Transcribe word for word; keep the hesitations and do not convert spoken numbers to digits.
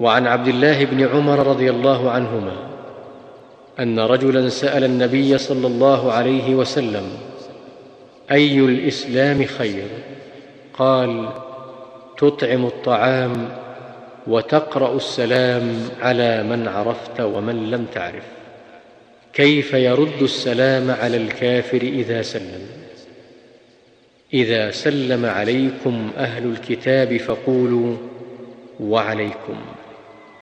وعن عبد الله بن عمر رضي الله عنهما أن رجلا سأل النبي صلى الله عليه وسلم: أي الإسلام خير؟ قال: تطعم الطعام وتقرأ السلام على من عرفت ومن لم تعرف. كيف يرد السلام على الكافر إذا سلم؟ إذا سلم عليكم أهل الكتاب فقولوا: وعليكم.